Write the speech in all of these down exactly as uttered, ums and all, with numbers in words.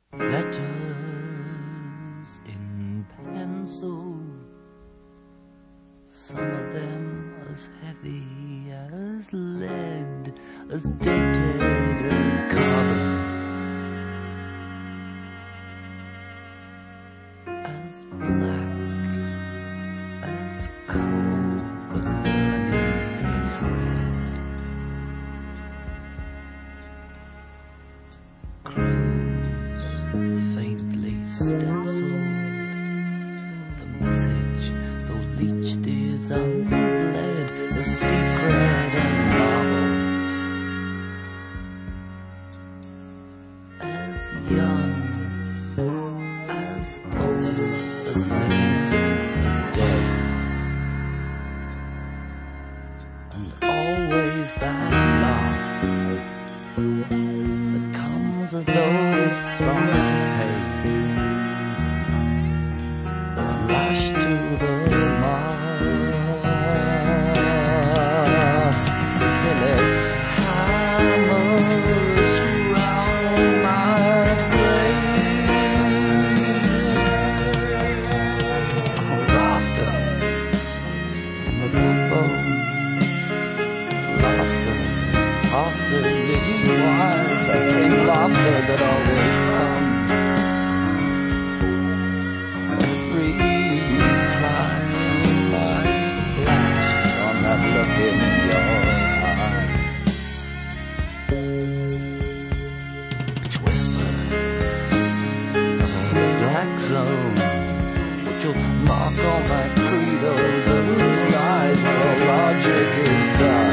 Letters in pencil, some of them as heavy as lead, as dated as carbon, as black as coal, burning thread. Crows faintly stenciled, the message, though leached, is unbled, as secret as marble, as young, as old, as living, as dead, and always that laugh that comes as though it's from hell, lashed to the mast, still it hammers round my brain. Laughter in the backbone, laughter possibly wise, that same laughter that always comes every time I flash on that look in your eye, which whispers of a black zone, which will mark all my credos and lies where all logic is done.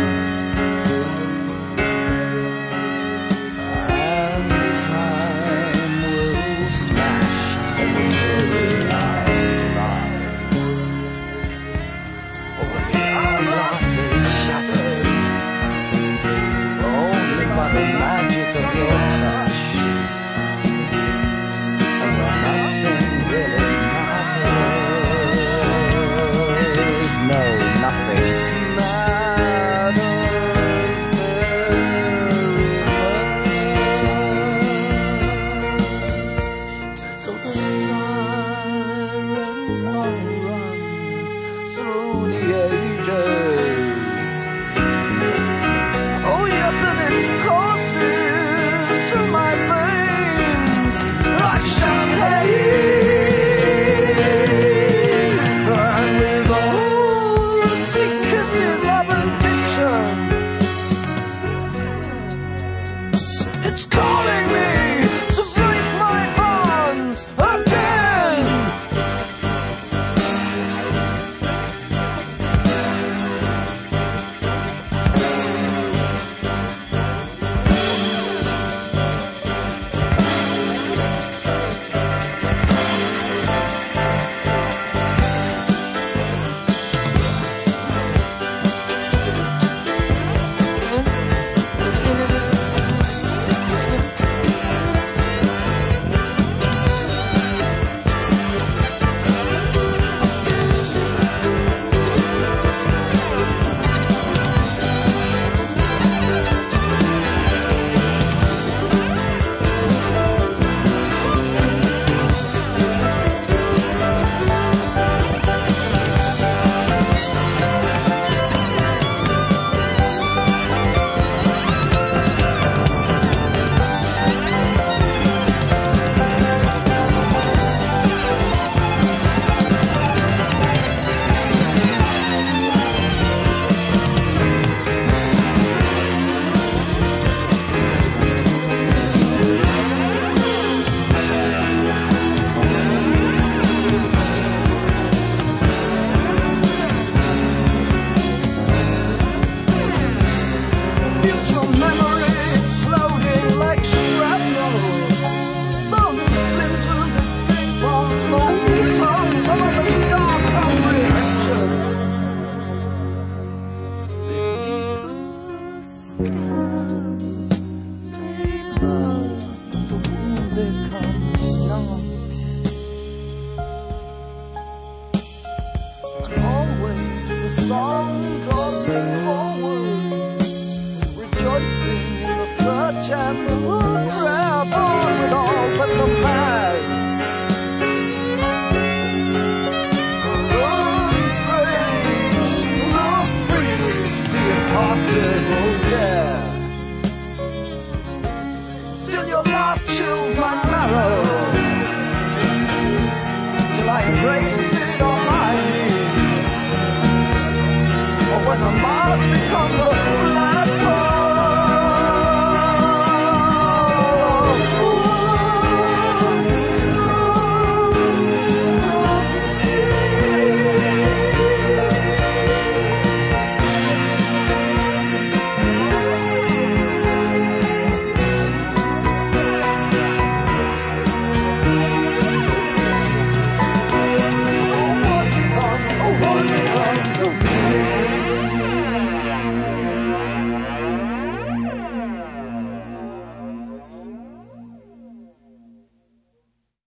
Sky.